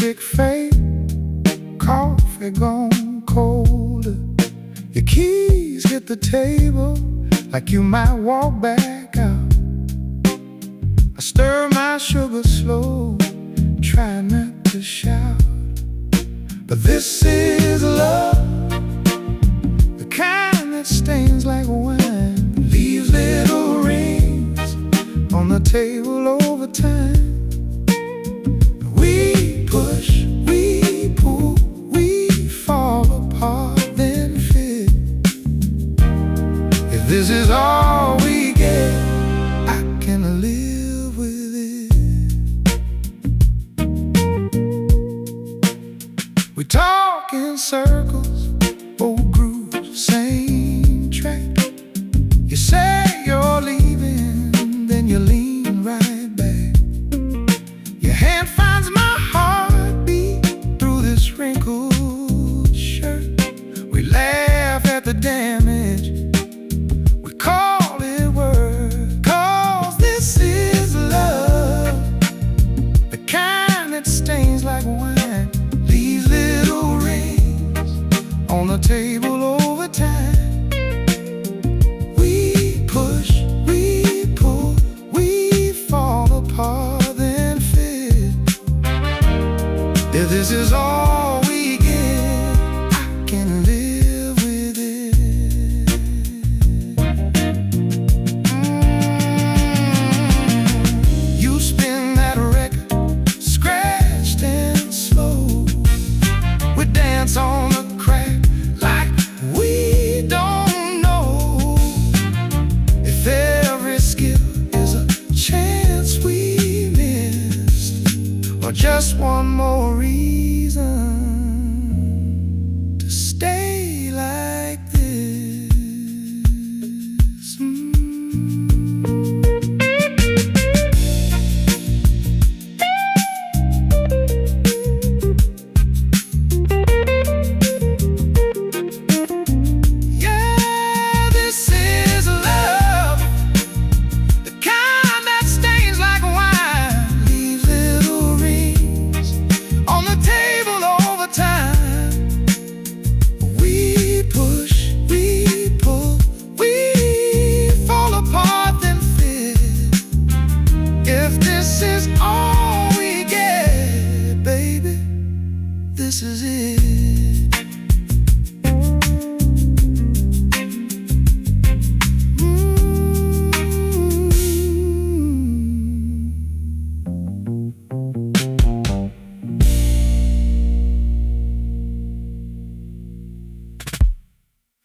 music fade, coffee gone colder. Your keys hit the table like you might walk back out. I stir my sugar slow, try not to shout. But this is love, the kind that stains like wine, leaves little rings on the table over time. We push, we pull, we fall apart, then fit. If this is all we get, I can live with it. We talk in circles, old grooves, same track. You say you're leaving, then you lean right back. Your hand finds my heartbeat through this wrinkled shirt. We laugh at the damage, we call it work. 'Cause this is love, the kind that stains like wine, leaves little rings on the table over time. We push, we pull, we fall apart, then fit. If this is all we get, I can live with it. You spin that record, scratched and slow. We dance on the crack like we don't know if every skill is a chance we missed, or just one more reason to stay.